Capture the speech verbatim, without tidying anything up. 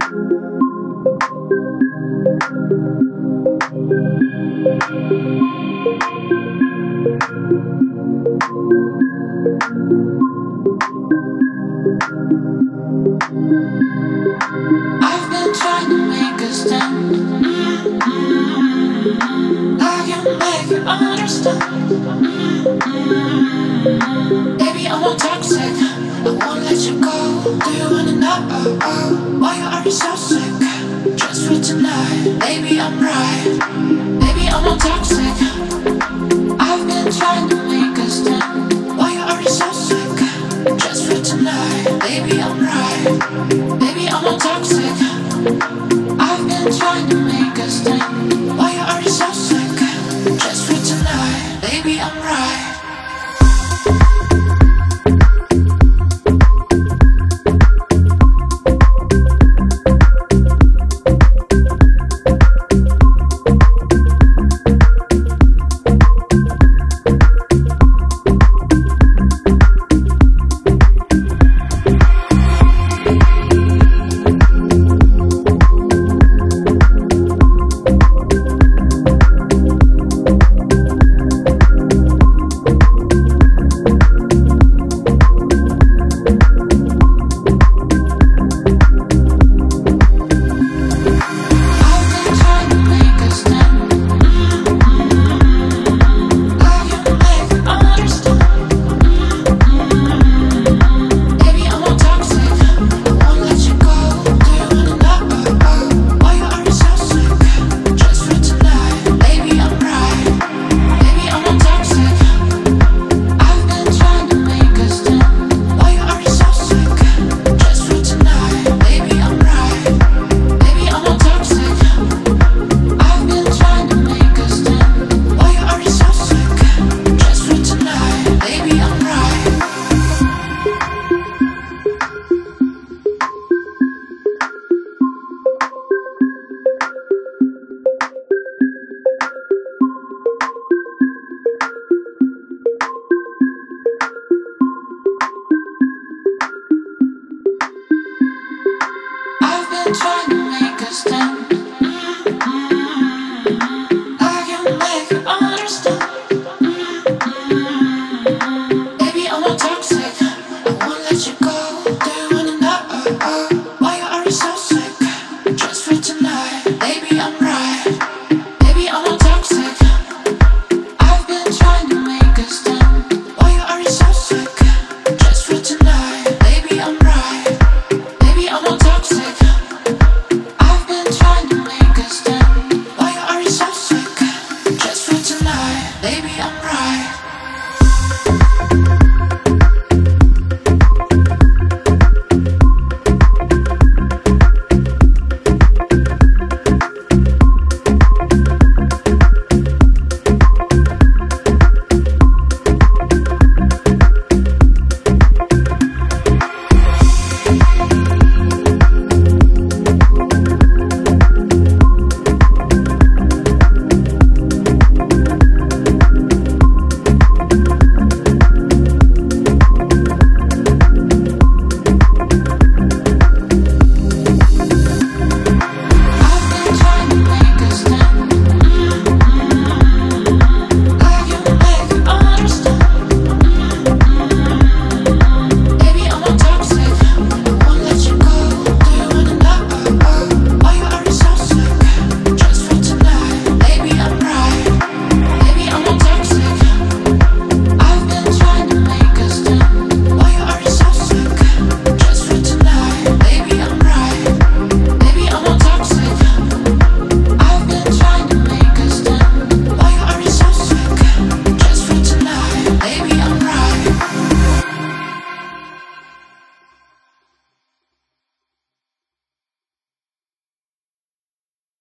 I've been trying to make a stand. Mm-hmm. I can make you understand. Mm-hmm. Baby, I'm not toxic. I won't let you go. Do you wanna know why you are so sick? Just for tonight. Baby, I'm right. Baby, I'm not toxic. I've been trying to make a stand. Why you are so sick? Just for tonight. Baby, I'm right. Baby, I'm not toxic. I've been trying to make a stand. Why you are so sick? Just for tonight. Baby, I'm right. Trying to make a stand.